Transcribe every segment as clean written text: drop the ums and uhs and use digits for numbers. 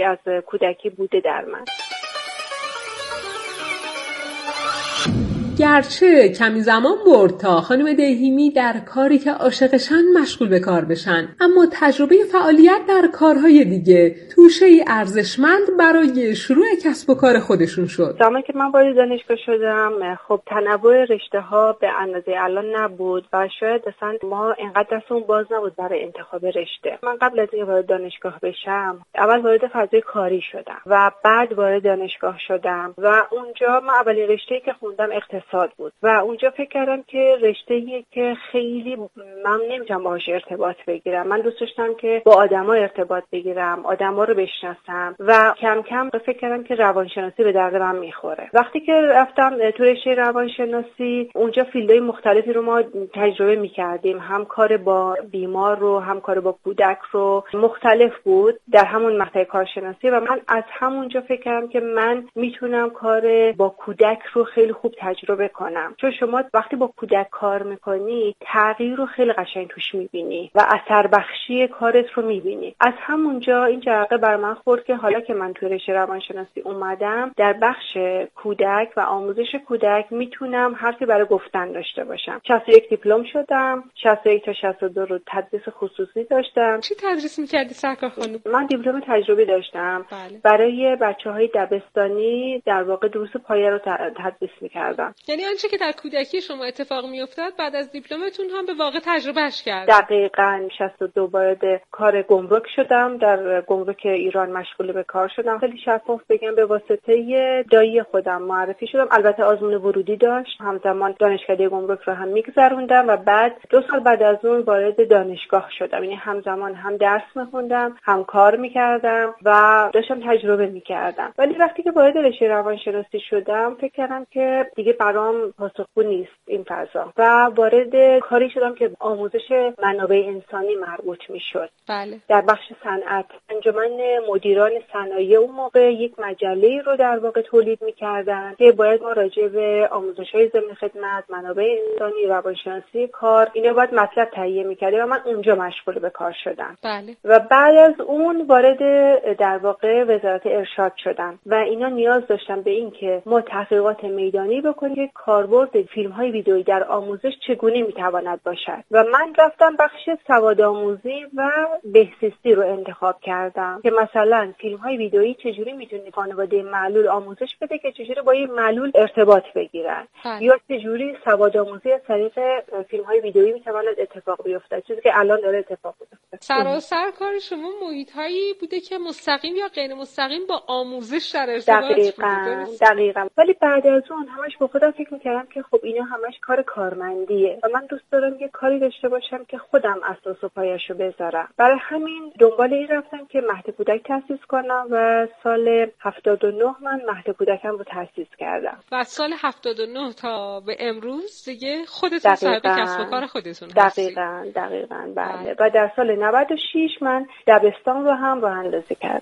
از کودکی بوده در من. گرچه کمی زمان برد تا خانم دهیمی در کاری که عاشقشن مشغول به کار بشن، اما تجربه فعالیت در کارهای دیگه توشه‌ای ارزشمند برای شروع کسب و کار خودشون شد. زمانی که من وارد دانشگاه شدم، خب تنوع رشته‌ها به اندازه الان نبود و شاید اصلا ما اینقدر دستمون باز نبود برای انتخاب رشته. من قبل از اینکه وارد دانشگاه بشم، اول وارد فضای کاری شدم و بعد وارد دانشگاه شدم و اونجا من اولین رشته‌ای که خوندم اقتصاد بود و اونجا فکر کردم که رشته‌ایه که خیلی من نمیتونم باهاش ارتباط بگیرم. من دوست داشتم که با آدما ارتباط بگیرم، آدما رو بشناسم و کم کم فکر کردم که روانشناسی به درد من میخوره. وقتی که رفتم تو رشته روانشناسی، اونجا فیلدهای مختلفی رو ما تجربه میکردیم، هم کار با بیمار رو، هم کار با کودک رو، مختلف بود در همون مقطع کارشناسی و من از همونجا فکر کردم که من میتونم کار با کودک رو خیلی خوب تجربه کنم، چون شما وقتی با کودک کار میکنی تغییر رو خیلی قشنگ توش میبینی و اثر بخشی کارت رو میبینی. از همونجا این جرقه بر من خورد که حالا که من توی رشته روانشناسی اومدم، در بخش کودک و آموزش کودک میتونم حرفی برای گفتن داشته باشم. 61 دیپلم شدم، 61 تا 62 رو تدریس خصوصی داشتم. چی تدریس میکردی سرکار خانم؟ من دیپلم تجربی داشتم. بله. برای بچه‌های دبستانی در واقع دروس پایه رو تدریس میکردم. یعنی آنچه که در کودکی شما اتفاق میافتاد بعد از دیپلمتون هم به واقع تجربهش کرد. دقیقاً 62 وارد کار گمرک شدم، در گمرک ایران مشغول به کار شدم. خیلی شفاف بگم به واسطه دایی خودم معرفی شدم. البته آزمون ورودی داشت، همزمان دانشکده گمرک رو هم میگذروندم و بعد 2 سال بعد از اون وارد دانشگاه شدم. یعنی همزمان هم درس میخوندم، هم کار میکردم و داشتم تجربه میکردم. ولی وقتی که وارد رشته روانشناسی شدم فکر کردم که دیگه برام پاسخگو نیست این فضا و وارد کاری شدم که آموزش منابع انسانی مربوط میشد. بله. در بخش صنعت انجمن مدیران صنایع اون موقع یک مجله رو در واقع تولید میکردن که باید ما راجع به آموزش‌های ضمن خدمت، منابع انسانی، روانشناسی کار اینا باید مطلب تهیه میکردیم و من اونجا مشغول به کار شدم. بله. و بعد از اون وارد در واقع وزارت ارشاد شدم و اینا نیاز داشتن به این که ما تحقیقات میدانی بکنیم که کاربرد فیلم‌های ویدئویی در آموزش چگونه میتواند باشد و من رفتم بخش سوادآموزی و بهزیستی رو انتخاب کردم که مثلا فیلم‌های ویدئویی چجوری میتونه خانواده معلول آموزش بده که چجوری با این معلول ارتباط بگیرن یا چجوری سوادآموزی از طریق فیلم‌های ویدئویی میتواند اتفاق بیفته، چیزی که الان داره اتفاق میفته. سراسر کار شما محیط‌هایی بوده که مستقیم یا غیر مستقیم با آموزش در ارتباط بوده. دقیقاً. ولی بعد از اون همش با خودم فکر می‌کردم که خب اینا همش کار کارمندیه و من دوست دارم یه کاری داشته باشم که خودم اساس و پایه‌شو بذارم. برای همین دنبال این رفتم که مهد کودک تأسیس کنم و سال 79 من مهد کودکم رو تأسیس کردم. و از سال 79 تا به امروز دیگه خودتون صاحب کسب و کار خودتون هستید. دقیقاً بله. و در سال 96 من دبستان رو هم راه اندازی کردم.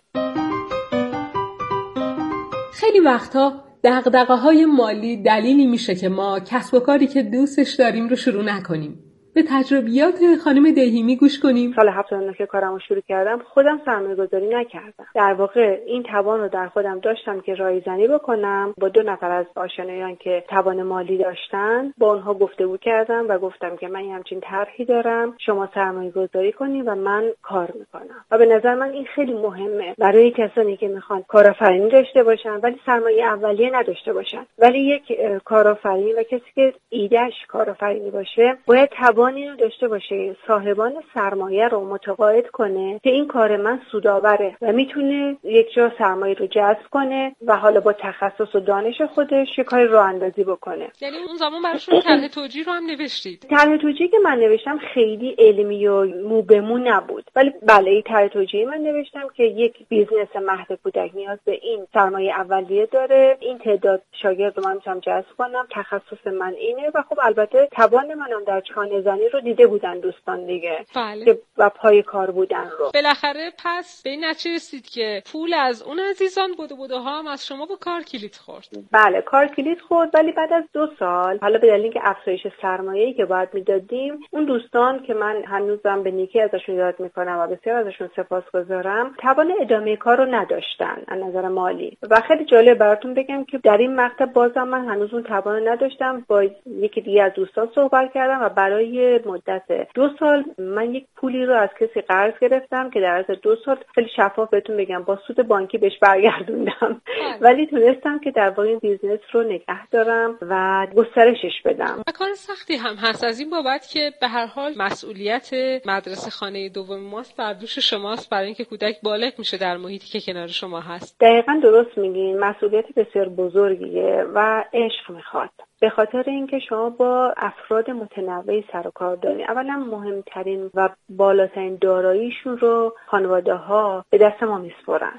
خیلی وقتا دغدغه‌های مالی دلیلی میشه که ما کسب و کاری که دوستش داریم رو شروع نکنیم. به تجربیات خانم دهیمی گوش کنیم. سال 79 که کارمو شروع کردم خودم سرمایه‌گذاری نکردم. در واقع این توان رو در خودم داشتم که رایزنی بکنم. با 2 نفر از آشنایان که توان مالی داشتن با اونها گفتگو کردم و گفتم که من همچین طرحی دارم، شما سرمایه‌گذاری کنید و من کار میکنم. و به نظر من این خیلی مهمه برای کسانی که میخوان کارآفرینی داشته باشن ولی سرمایه اولیه نداشته باشن. ولی یک کارآفرین و کسی که ایده‌اش کارآفرینی باشه باید توانی رو داشته باشه صاحبان سرمایه رو متقاعد کنه که این کار من سودآوره و میتونه یک جا سرمایه رو جذب کنه و حالا با تخصص و دانش خودش یه کاری راه اندازی بکنه. یعنی اون زمان براشون طرح توجیه رو هم نوشتید؟ طرح توجیهی که من نوشتم خیلی علمی و مو به مو نبود، ولی بله طرح توجیهی من نوشتم که یک بیزنس مهد کودک نیاز به این سرمایه اولیه داره، این تعداد شاگرد رو من میتونم جذب کنم، تخصص من اینه و خب البته توان منم در چانه عزیزانی رو دیده بودن دوستان دیگه. بله. که و پای کار بودن رو. بالاخره پس به این نتیجه رسید که پول از اون عزیزان ها هم از شما با کار کلید خورد. بله کار کلید خورد، ولی بعد از 2 سال حالا به دلیل اینکه افزایش سرمایه‌ای که باید میدادیم، اون دوستان که من هنوزم به نیکی ازشون یاد میکنم و بسیار ازشون سپاسگزارم، توان ادامه کار رو نداشتن از نظر مالی. و خیلی جالب براتون بگم که در این مقطع بازم من هنوز اون توان نداشتم. با یکی دیگه از دوستان صحبت کردم و برای مدت 2 سال من یک پولی رو از کسی قرض گرفتم که در عرض 2 سال خیلی شفاف بهتون بگم با سود بانکی بهش برگردوندم. ولی تونستم که در واقع این بیزنس رو نگه دارم و گسترشش بدم. و کار سختی هم هست از این بابت که به هر حال مسئولیت مدرسه خانه دوم ماست بر دوش شماست، برای اینکه کودک بالغ میشه در محیطی که کنار شما هست. دقیقاً درست میگین، مسئولیت بسیار بزرگیه و عشق میخواد. به خاطر اینکه شما با افراد متنوعی سر و کار دارین. اولا مهمترین و بالاترین داراییشون رو خانواده‌ها به دست ما میسپرن.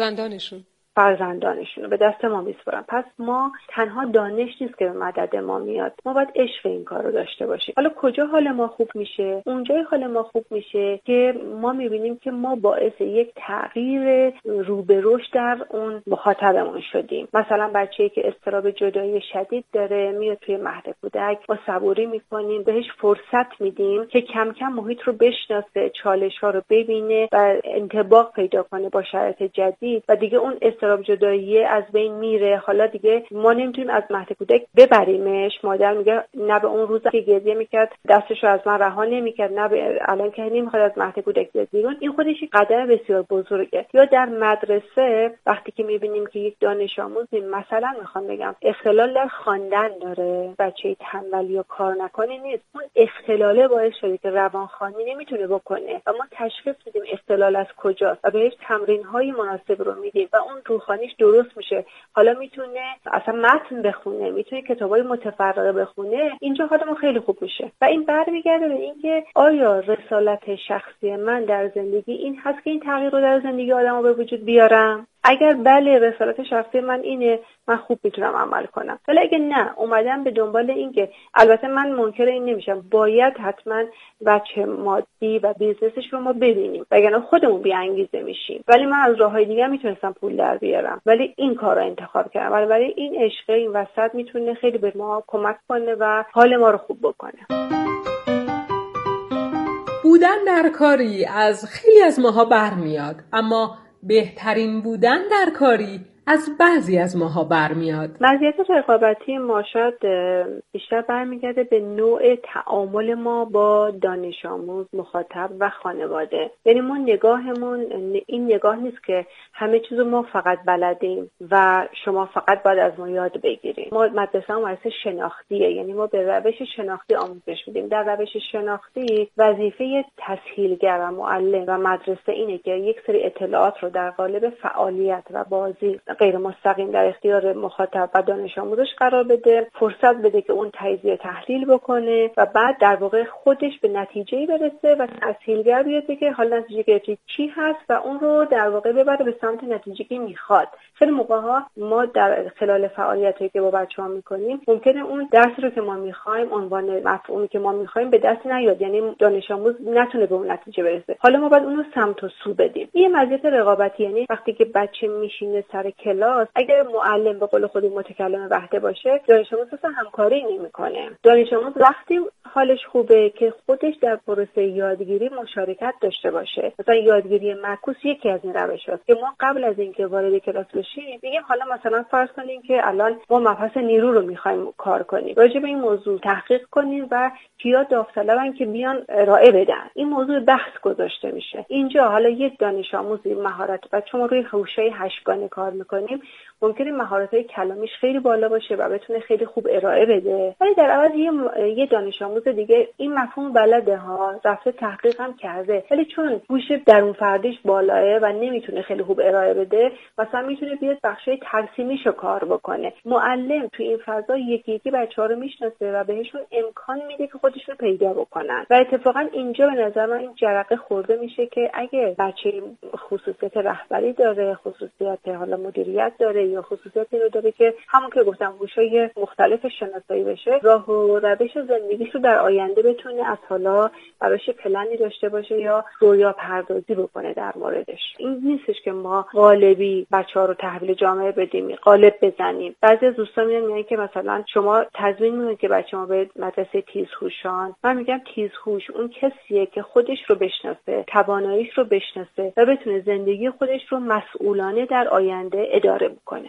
فرزندانشون رو به دست ما میسپارن. پس ما تنها دانش نیست که به مدد ما میاد، ما باید عشق این کار رو داشته باشیم. حالا کجا حال ما خوب میشه؟ اونجای حال ما خوب میشه که ما میبینیم که ما باعث یک تغییر رو به رشد در اون مخاطبمون شدیم. مثلا بچه‌ای که اضطراب جدایی شدید داره میاد توی مهد کودک، ما صبوری میکنیم، بهش فرصت میدیم که کم کم محیط رو بشناسه، چالش‌ها رو ببینه و انطباق پیدا کنه با شرایط جدید و دیگه اون اضطراب جدایی از بین میره. حالا دیگه ما نمیتونیم از مهد کودک ببریمش. مادر میگه نه به اون روز که گریه میکرد دستشو از من رها نمیکرد، نه به الان که نمیخواد از مهد کودک بیاد بیرون. این خودش قدم بسیار بزرگه. یا در مدرسه وقتی که میبینیم که یک دانش آموزی مثلا میخوام بگم اختلال در خواندن داره، بچه تنبل یا کار نکنه نیست، اون اختلاله باعث شده که روانخوانی نمیتونه بکنه و ما تشخیص میدیم اختلال از کجاست و بهش تمرین‌های مناسب رو میدیم و اون روحانیش درست میشه. حالا میتونه اصلا متن بخونه، میتونه کتابای متفرقه بخونه. اینجا حال ما خیلی خوب میشه و این برمیگرده به اینکه آیا رسالت شخصی من در زندگی این هست که این تغییر رو در زندگی آدمو به وجود بیارم؟ اگر بله رسالت شخصی من اینه، من خوب میتونم عمل کنم. ولی اگه نه، اومدم به دنبال این که البته من منکر این نمیشم، باید حتما بچه مادی و بیزنسش رو ما ببینیم وگرنه خودمون بی انگیزه میشیم. ولی من از راههای دیگه میتونستم پول در بیارم ولی این کار رو انتخاب کردم. ولی این عشق این وسط میتونه خیلی به ما کمک کنه و حال ما رو خوب بکنه. بودن در کاری از خیلی از ماها برمیاد، اما بهترین بودن در کاری از بعضی از ماها برمیاد. مزیت رقابتی ما شاید بیشتر برمیگرده به نوع تعامل ما با دانش آموز، مخاطب و خانواده. یعنی ما نگاهمون این نگاه نیست که همه چیزو ما فقط بلدیم و شما فقط باید از ما یاد بگیریم. ما مدرسه هم مدرسه شناختیه، یعنی ما به روش شناختی آموزش میدیم. در روش شناختی وظیفه تسهیلگر و معلم و مدرسه اینه که یک سری اطلاعات رو در قالب فعالیت و بازی غیر مستقیم در اختیار مخاطب و دانش آموزش قرار بده، فرصت بده که اون تجزیه تحلیل بکنه و بعد در واقع خودش به نتیجه‌ای برسه و تسهیلگر بیاد که حالا نتیجه گرفتی چی هست و اون رو در واقع ببره به سمت نتیجه‌ای که میخواد. خیلی موقع‌ها ما در خلال فعالیتایی که با بچه‌ها میکنیم ممکنه اون درسی رو که ما میخوایم، عنوان مفهومی که ما میخوایم به دست نیاد، یعنی دانش آموز نتونه به اون نتیجه برسه. حالا ما باید اون رو سمت و سو بدیم. این مزیت رقابتی، یعنی وقتی که بچه میشینه سر کلاس، اگر معلم به قول خودی متکلم وحده باشه، دانش آموز اصلا همکاری نمیکنه. دانش آموز وقتی حالش خوبه که خودش در پروسه یادگیری مشارکت داشته باشه. مثلا یادگیری معکوس یکی از این روش‌هاست که ما قبل از اینکه وارد کلاس بشیم میگیم حالا مثلا فرض کنیم که الان ما مبحث نیرو رو میخوایم کار کنیم، راجع به این موضوع تحقیق کنیم و کیا داوطلبن که بیان ارائه بدن. این موضوع بحث گذاشته میشه. اینجا حالا یک دانش آموزی مهارت و چون روی حوشه‌های هشتگانه کار میکنیم ممکنه مهارت‌های کلامیش خیلی بالا باشه و بتونه خیلی خوب ارائه بده، ولی در عوض یه دانش آموز دیگه این مفهوم بلده ها، رفته تحقیق هم کرده، ولی چون هوش درون فردیش بالاه و نمیتونه خیلی خوب ارائه بده، مثلا میتونه بیاد بخشای ترسیمیشو کار بکنه. معلم تو این فضا یکی یکی بچه‌ها رو میشناسه و بهشون امکان میده که خودشون پیدا بکنن و اتفاقا اینجا به نظر من این جرقه خورده میشه که اگه بچه خصوصیت رهبری داره، خصوصیت حالا مدیریت داره یا خصوصیاتی رو داره که همون که گفتم هوش‌های مختلف شناسایی بشه، راه و روش زندگیش رو در آینده بتونه از حالا براش پلنی داشته باشه یا رویا پردازی بکنه در موردش. این نیستش که ما قالبی بچه‌ها رو تحویل جامعه بدیم، قالب بزنیم. بعضی از دوستان میگن که مثلا شما تضمین می‌کنید که بچه‌ها به مدرسه تیزهوشان. من میگم تیزهوش اون کسیه که خودش رو بشناسه، تواناییش رو بشناسه و بتونه زندگی خودش رو مسئولانه در آینده اداره بکنه.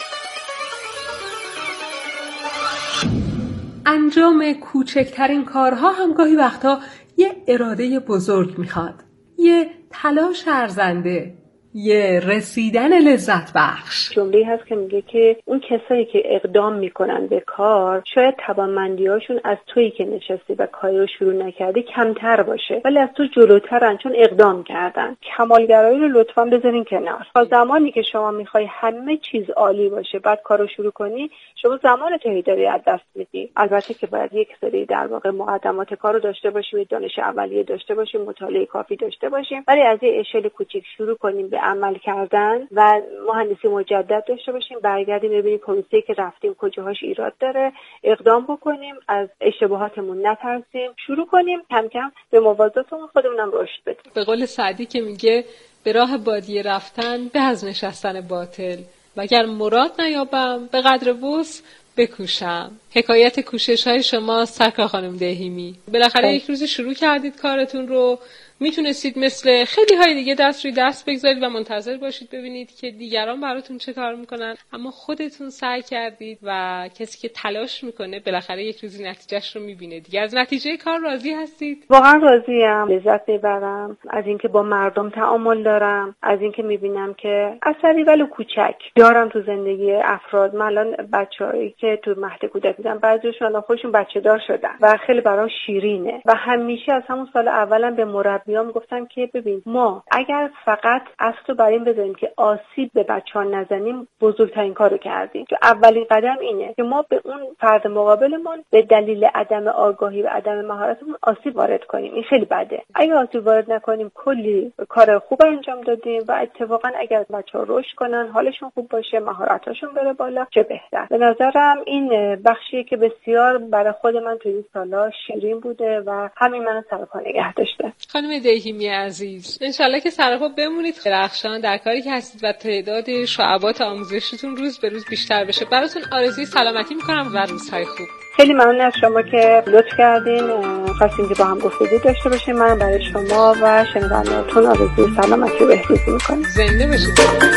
انجام کوچکترین کارها هم گاهی وقتا یه اراده بزرگ میخواد، یه تلاش ارزنده، یه رسیدن لذت بخش. جمله‌ای هست که میگه که اون کسایی که اقدام میکنن به کار شاید توانمندی‌هاشون از تویی که نشستی و کاری رو شروع نکردی کمتر باشه، ولی از تو جلوترن چون اقدام کردن. کمالگرایی رو لطفاً بذارین کنار. تا زمانی که شما میخوای همه چیز عالی باشه بعد کارو شروع کنی، شما زمان تایی داری از دست میدی. البته که باید یک سری در واقع مقدمات کارو داشته باشیم، دانش اولیه داشته باشیم، مطالعه کافی داشته باشیم، ولی از یه اشل کوچیک شروع کنیم به عمل کردن و مهندسی مجدد داشته باشیم، برگردیم ببینیم پروسه‌ای که رفتیم کجاهاش ایراد داره، اقدام بکنیم، از اشتباهاتمون نترسیم، شروع کنیم کم کم به موازاتمون خودمونم رشد بدیم. به قول سعدی که میگه به راه بادیه رفتن به از نشستن باطل و اگر مراد نیابم به قدر وسع بکوشم. حکایت کوشش‌های شما سرکار خانم دهیمی. بالاخره یک روزی شروع کردید کارتون رو، میتونستید مثل خیلی های دیگه دست روی دست بگذارید و منتظر باشید ببینید که دیگران براتون چه کار میکنن، اما خودتون سعی کردید و کسی که تلاش میکنه بالاخره یک روزی نتیجهش رو میبینه دیگه. از نتیجه کار راضی هستید؟ واقعا راضیم، لذت میبرم از اینکه با مردم تعامل دارم، از اینکه میبینم که اثری ولو کوچک دارم تو زندگی افراد. من الان بچه‌هایی که تو مهد کودک بودن بعضیشون الان خودشون بچه دار شدن و خیلی برام شیرینه و همیشه از همون سال اولم به مربیام گفتم که ببین ما اگر فقط اصل بر این بذاریم که آسیب به بچه‌ها نزنیم بزرگترین کارو کردیم. تو اولین قدم اینه که ما به اون فرد مقابلمون به دلیل عدم آگاهی و عدم مهارتمون آسیب وارد کنیم. این خیلی بده. اگه آسیب وارد نکنیم کلی کار خوب انجام دادیم و اتفاقا اگر بچه‌ها رشد کنن، حالشون خوب باشه، مهارتاشون بره بالا، چه بهتر. به نظرم این بخشیه که بسیار برای خود من توی این سالا شیرین بوده و همین منو سرپا نگه داشته. خانم دهیمی عزیز، انشالله که سرپا بمونید درخشان در کاری که هستید و تعداد شعبات آموزشیتون روز به روز بیشتر بشه. براتون آرزوی سلامتی میکنم و روزهای خوب. خیلی ممنون از شما که لطف کردین، خواستین که با هم گفتگو داشته باشیم. من برای شما و شنوندگانتون آرزوی سلامتی و بهروزی میکنم. زنده باشید.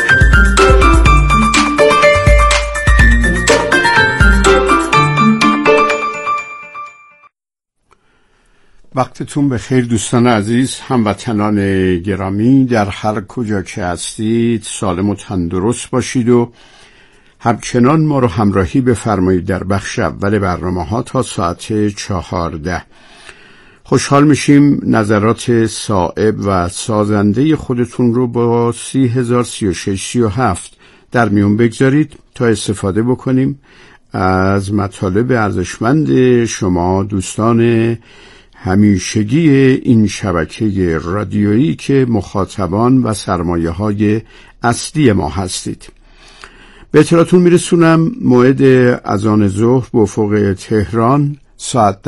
وقتتون بخیر دوستان عزیز، هموطنان گرامی، در هر کجا که هستید سالم و تندرست باشید و همچنان ما رو همراهی بفرمایید در بخش اول برنامه‌ها تا ساعت 14. خوشحال میشیم نظرات صائب و سازنده خودتون رو با 30,036 در میون بگذارید تا استفاده بکنیم از مطالب ارزشمند شما دوستان همیشگی این شبکه رادیویی که مخاطبان و سرمایه‌های اصلی ما هستید. به اطلاعتون میرسونم موعد اذان ظهر به افق تهران ساعت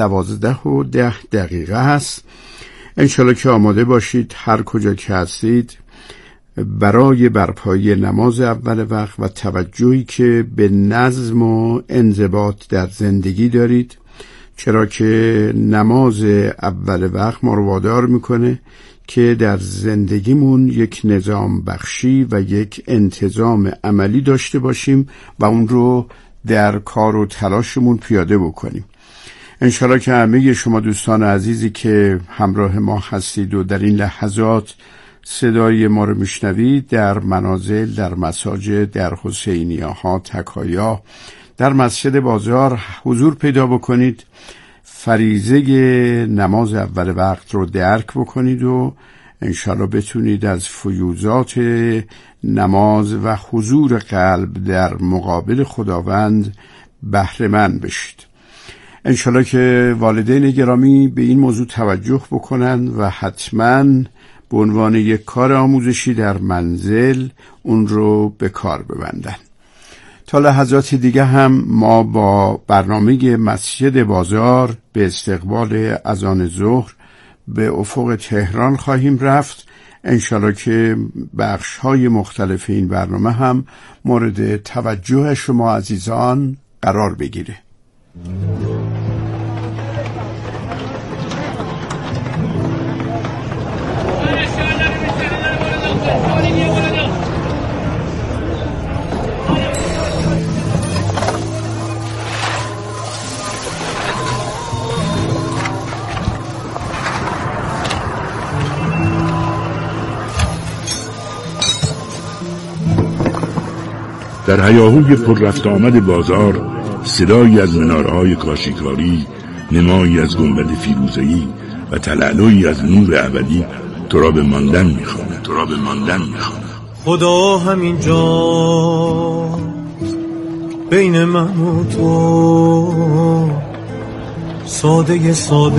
12:10 هست. انشالله که آماده باشید هر کجا که هستید برای برپایی نماز اول وقت و توجهی که به نظم و انضباط در زندگی دارید، چرا که نماز اول وقت ما رو وادار میکنه که در زندگیمون یک نظام بخشی و یک انتظام عملی داشته باشیم و اون رو در کار و تلاشمون پیاده بکنیم. انشالله که همه شما دوستان عزیزی که همراه ما هستید و در این لحظات صدای ما رو میشنوید، در منازل، در مساجد، در حسینیه‌ها، تکایا، در مسجد بازار حضور پیدا بکنید، فریضه نماز اول وقت رو درک بکنید و انشالله بتونید از فیوضات نماز و حضور قلب در مقابل خداوند بهره مند بشید. انشالله که والدین گرامی به این موضوع توجه بکنن و حتما به عنوان یک کار آموزشی در منزل اون رو به کار ببندن. تا لحظات دیگه هم ما با برنامه مسجد بازار به استقبال اذان ظهر به افق تهران خواهیم رفت. انشالله که بخش‌های مختلف این برنامه هم مورد توجه شما عزیزان قرار بگیره. در هیاهوی پر رفت آمد بازار صدایی از منارهای کاشیکاری، نمایی از گنبد فیروزه‌ای و تلالویی از نور ابدی تو را به ماندن می‌خواند. خدا همینجا بین من و تو، ساده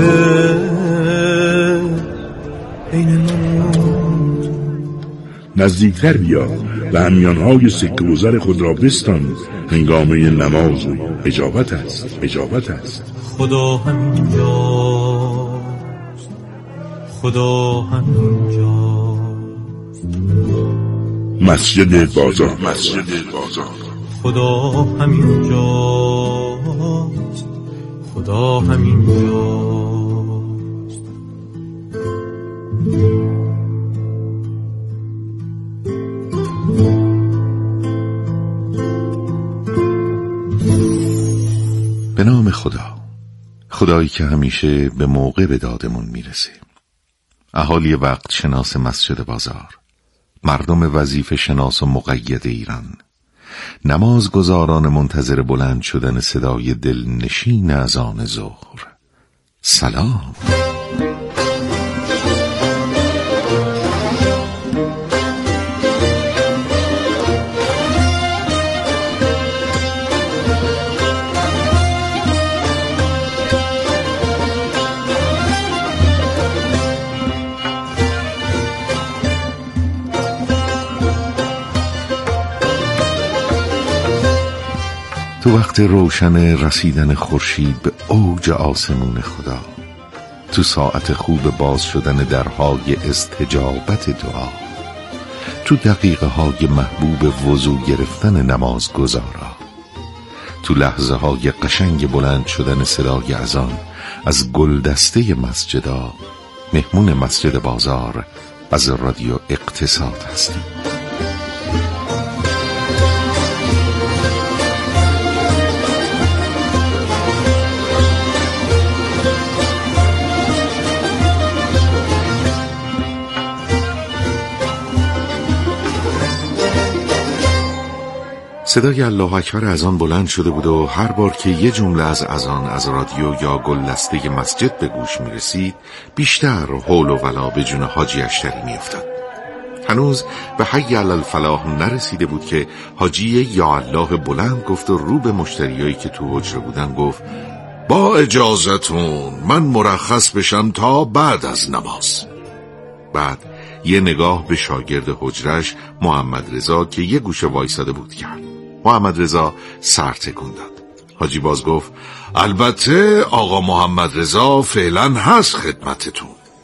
بین من و تو. نزدیکتر بیا و همیانهای سکه و زر خود را بستان، هنگامه نماز و اجابت است. خدا همینجاست، خدا همینجاست. مسجد بازار. خدا همینجاست، خدا همینجاست. به نام خدایی که همیشه به موقع به دادمون میرسه. اهالی وقت شناس مسجد بازار، مردم وظیفه شناس و مقید ایران، نمازگزاران منتظر بلند شدن صدای دلنشین اذان ظهر، سلام. تو وقت روشن رسیدن خورشید به اوج آسمون خدا، تو ساعت خوب باز شدن درهای استجابت دعا، تو دقیقه های محبوب وضو گرفتن نمازگزارا، تو لحظه های قشنگ بلند شدن صدای اذان از گلدسته مسجدا، مهمون مسجد بازار از رادیو اقتصاد هستیم. صدای الله اکبر اذان بلند شده بود و هر بار که یه جمله از اذان از رادیو یا گلدسته مسجد به گوش می رسید، بیشتر حول و ولا به جون حاجی اشتری می افتاد. هنوز به حی علی الفلاح نرسیده بود که حاجی یا الله بلند گفت و رو به مشتریایی که تو حجره بودن گفت: با اجازتون من مرخص بشم تا بعد از نماز. بعد یه نگاه به شاگرد حجرش محمد رضا که یه گوشه وایساده بود کرد. محمد رضا سر تکون داد. حاجی باز گفت: البته آقا محمد رضا فعلا هست خدمتتون.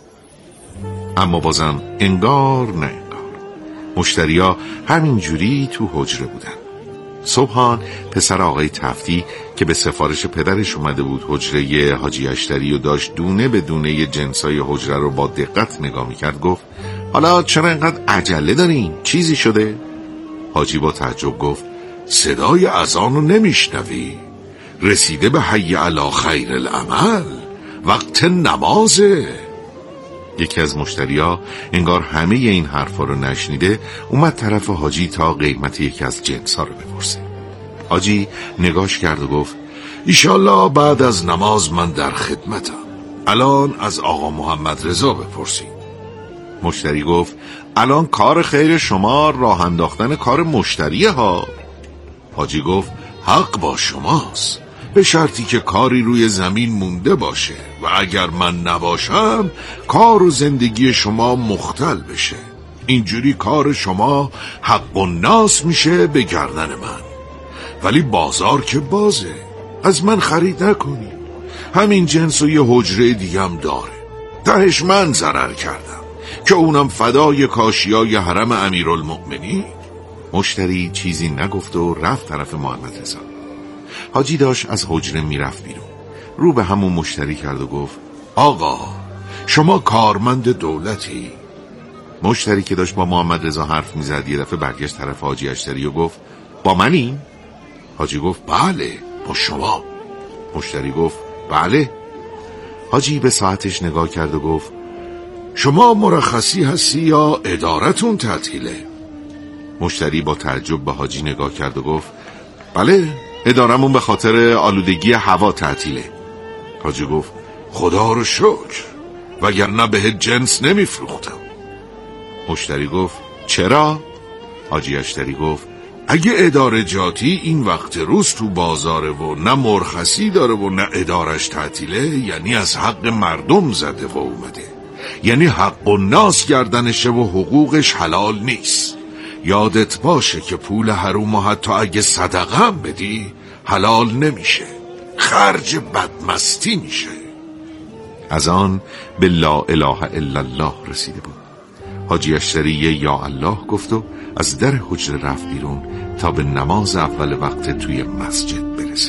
اما بازم انگار نه انگار مشتریا همینجوری تو حجره بودن. صبحان پسر آقای تفتی که به سفارش پدرش اومده بود حجره حاجی اشتری و داشت دونه به دونه جنسای حجره رو با دقت نگاه میکرد گفت: حالا چرا اینقدر عجله دارین؟ چیزی شده؟ حاجی با تعجب گفت: صدای اذان رو نمیشنوی؟ رسیده به حی علی خیر العمل، وقت نمازه. یکی از مشتریا انگار همه این حرفا رو نشنیده اومد طرف حاجی تا قیمت یکی از جنسا رو بپرسه. حاجی نگاش کرد و گفت: ایشالله بعد از نماز من در خدمتم. الان از آقا محمد رضا بپرسید. مشتری گفت: الان کار خیر شما راه انداختن کار مشتریه ها. حاجی گفت: حق با شماست، به شرطی که کاری روی زمین مونده باشه و اگر من نباشم کار و زندگی شما مختل بشه. اینجوری کار شما حق الناس میشه به گردن من ولی بازار که بازه، از من خرید نکنی. همین جنس و یه حجره دیگم داره، تهش من ضرر کردم که اونم فدای کاشیای حرم امیرالمؤمنین. مشتری چیزی نگفت و رفت طرف محمد رضا. حاجی داشت از حجره میرفت بیرون، رو به همون مشتری کرد و گفت آقا شما کارمند دولتی؟ مشتری که داشت با محمد رضا حرف میزد یه دفعه برگشت طرف حاجی اشتری و گفت با منی؟ حاجی گفت بله با شما. مشتری گفت بله. حاجی به ساعتش نگاه کرد و گفت شما مرخصی هستی یا ادارتون تعطیله؟ مشتری با تعجب به حاجی نگاه کرد و گفت بله ادارمون به خاطر آلودگی هوا تعطیله. حاجی گفت خدا رو شکر، وگرنه به جنس نمیفروختم. مشتری گفت چرا؟ حاجی اشتری گفت اگه اداره جاتی این وقت روز تو بازاره و نه مرخصی داره و نه ادارش تعطیله، یعنی از حق مردم زده و اومده، یعنی حق و ناس گردنشه و حقوقش حلال نیست. یادت باشه که پول حروم حتی اگه صدقه هم بدی حلال نمیشه، خرج بدمستی میشه. از آن به لا اله الا الله رسیده بود. حاجی اشتری یا الله گفت و از در حجره رفت بیرون تا به نماز اول وقت توی مسجد برسه.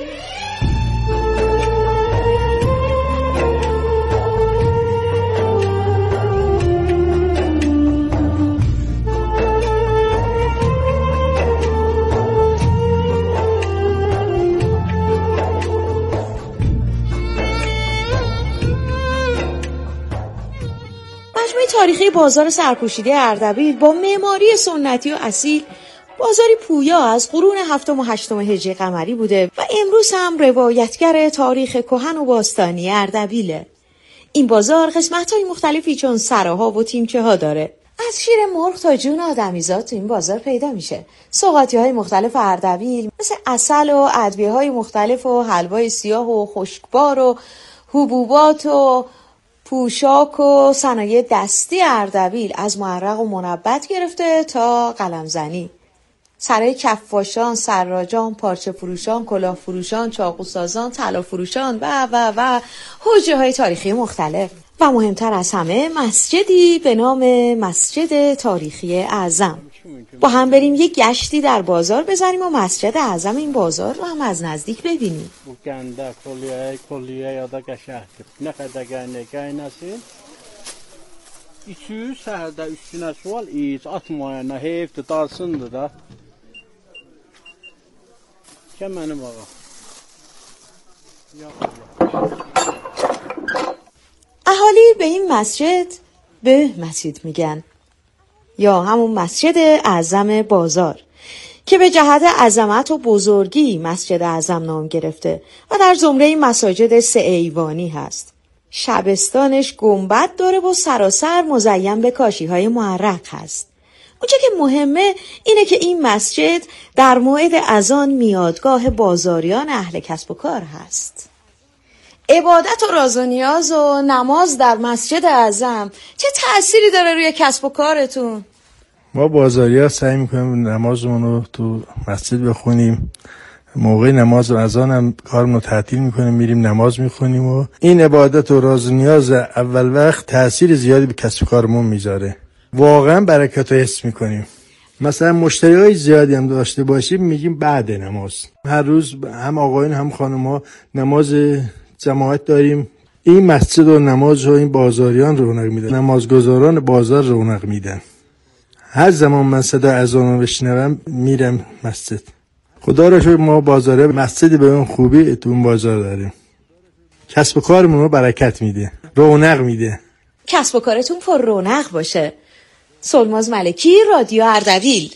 تاریخی بازار سرپوشیده اردبیل با معماری سنتی و اصیل، بازاری پویا از قرون 7 و 8 هجری قمری بوده و امروز هم روایتگر تاریخ کهن و باستانی اردبیله. این بازار قسمت‌های مختلفی چون سراها و تیمچه ها داره. از شیر مرغ تا جون آدمیزاد تو این بازار پیدا میشه. سوغاتی‌های مختلف اردبیل مثل عسل و ادویه‌های مختلف و حلوای سیاه و خشکبار و حبوبات و پوشاک و صنایع دستی اردبیل از معرق و منبت گرفته تا قلمزنی. سرای کفاشان، سراجان، پارچه فروشان، کلاه فروشان، چاقوسازان، طلا فروشان و حجره های تاریخی مختلف. و مهمتر از همه مسجدی به نام مسجد تاریخی اعظم. با هم بریم یک گشتی در بازار بزنیم و مسجد اعظم این بازار رو هم از نزدیک ببینیم. Bu kəndə kolliyə ya da qəşəhdir. Nə qədər qaynasın. 200 səhərdə üstünə sual iç atmayana heyfdir, dalsındır da. Gəl mənim ağa. اهالی به این مسجد به مسجد میگن یا همون مسجد اعظم بازار که به جهت عظمت و بزرگی مسجد اعظم نام گرفته و در زمره مساجد 3 ایوانی هست. شبستانش گنبد داره و سراسر مزین به کاشی‌های معرق هست. اونچه که مهمه اینه که این مسجد در موعد اذان میادگاه بازاریان اهل کسب و کار هست. عبادت و راز و نیاز و نماز در مسجد اعظم چه تأثیری داره روی کسب و کارتون؟ ما بازاریا سعی میکنیم نمازمون رو تو مسجد بخونیم. موقع نماز و اذان هم کارمون رو تعطیل میکنیم، میریم نماز میخونیم و این عبادت و راز و نیاز اول وقت تأثیر زیادی به کسب کارمون میذاره. واقعا برکت رو حس میکنیم. مثلا مشتریای زیادی هم داشته باشیم میگیم بعد نماز. هر روز هم آقایون هم خانم‌ها نماز جماعت داریم. این مسجد و نماز و این بازاریان رونق میدن، نمازگزاران بازار رونق میدن. هر زمان من صدا اذان رو بشنوم میرم مسجد. خدا را شکر ما بازاره مسجد به اون خوبی تو اون بازار داریم. کسب و کارمون رو برکت میده، رونق میده. کسب و کارتون پر رونق باشه. سلماز ملکی، رادیو اردبیل.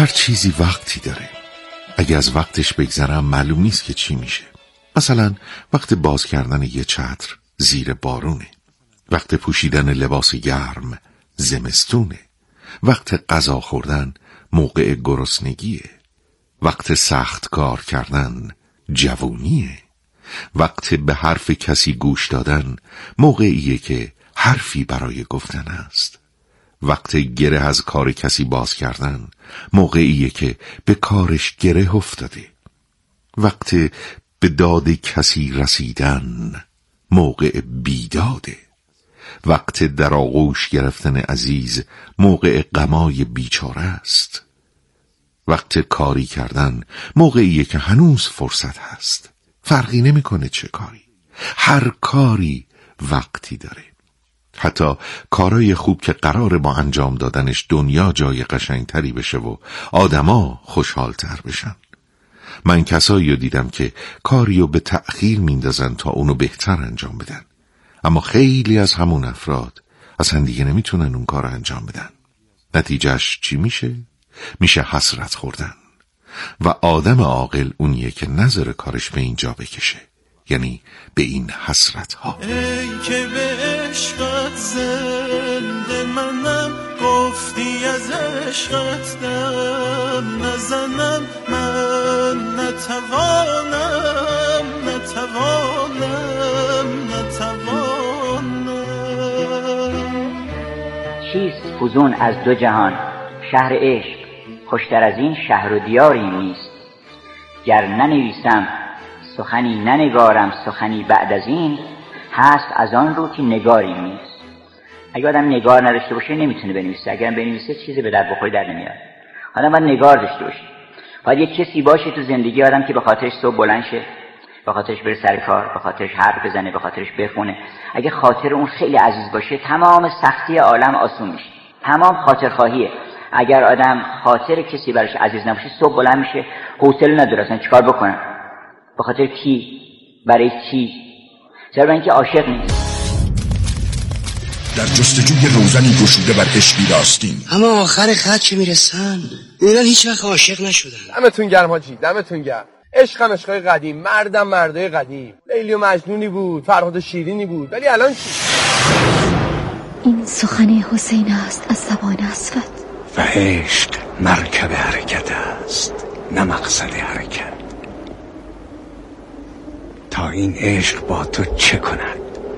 هر چیزی وقتی داره. اگه از وقتش بگذرم معلوم نیست که چی میشه. مثلا وقت باز کردن یه چتر زیر بارونه، وقت پوشیدن لباس گرم زمستونه، وقت غذا خوردن موقع گرسنگیه، وقت سخت کار کردن جوونیه، وقت به حرف کسی گوش دادن موقعیه که حرفی برای گفتن است، وقت گره از کار کسی باز کردن موقعیه که به کارش گره افتاده، وقت به داد کسی رسیدن موقع بیداده، وقت در آغوش گرفتن عزیز موقع غمای بیچاره است، وقت کاری کردن موقعیه که هنوز فرصت هست. فرقی نمیکنه چه کاری، هر کاری وقتی داره. حتی کارای خوب که قراره با انجام دادنش دنیا جای قشنگتری بشه و آدما خوشحالتر بشن. من کسایی رو دیدم که کاریو به تأخیر میندازن تا اونو بهتر انجام بدن، اما خیلی از همون افراد اصلا دیگه نمیتونن اون کار انجام بدن. نتیجهش چی میشه؟ میشه حسرت خوردن. و آدم عاقل اونیه که نظر کارش به اینجا بکشه، یعنی به این حسرت ها. ای که به عشقت زنده منم، گفتی از عشقت دم نزنم، من نتوانم چیست فزون از دو جهان شهر عشق، خوشتر از این شهر و دیاری نیست. گر ننویسم سخنی ننگارم، سخنی بعد از این هست از آن رو که نگاری نیست. اگه آدم نگار نداشته باشه نمیتونه بنویسه، اگرم بنویسه چیزی به در بخوری در نمیاد. آدم باید نگار داشته باشه، باید یه کسی باشه تو زندگی آدم که به خاطرش صبح بلند شه، به خاطرش بره سر کار، به خاطرش حرف بزنه، به خاطرش بخونه. اگه خاطر اون خیلی عزیز باشه تمام سختی عالم آسون میشه، تمام خاطرخواهیه. اگر آدم خاطر کسی براش عزیز نباشه صبح بلند میشه حوصله نداره اصلا چیکار بکنه. به خاطر کی؟ برای چی؟ چرا؟ برای اینکه عاشق نیست. در جستجوی روزنی گشوده بر عشقی راستین، اما آخر خط چه میرسن اینا هیچ وقت عاشق نشدن. دمتون گرم حاجی، دمتون گرم. عشقم عشقای قدیم، مردم مردای قدیم. لیلی و مجنونی بود، فرهاد و شیرینی بود، ولی الان چی؟ این سخن حسین است از زبان اسود. و عشق مرکب حرکت است نه مقصد حرکت. تا این عشق با تو چه کند؟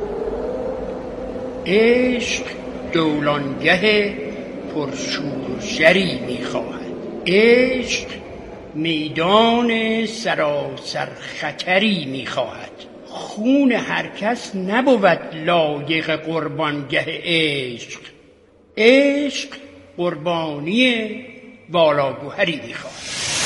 عشق دولانگه پرشور و شری میخواهد. عشق میدان سراسر خطری میخواهد. خون هر کس نبود لایق قربانگه عشق. عشق قربانی بالاگوهری میخواهد.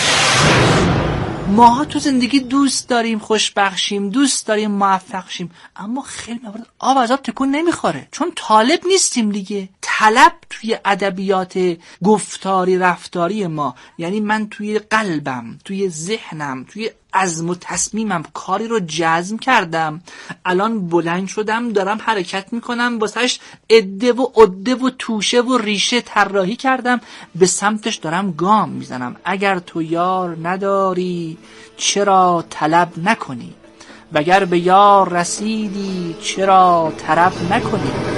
ماها تو زندگی دوست داریم خوشبخت شیم، دوست داریم موفق شیم، اما خیلی موارد آب از آب تکون نمیخوره، چون طالب نیستیم دیگه. طلب توی ادبیات گفتاری رفتاری ما، یعنی من توی قلبم، توی ذهنم، توی عزم و تصمیمم کاری رو جزم کردم، الان بلند شدم دارم حرکت میکنم، واسهش عده و عده و توشه و ریشه طراحی کردم، به سمتش دارم گام میزنم. اگر تو یار نداری چرا طلب نکنی؟ وگر به یار رسیدی چرا طرب نکنی؟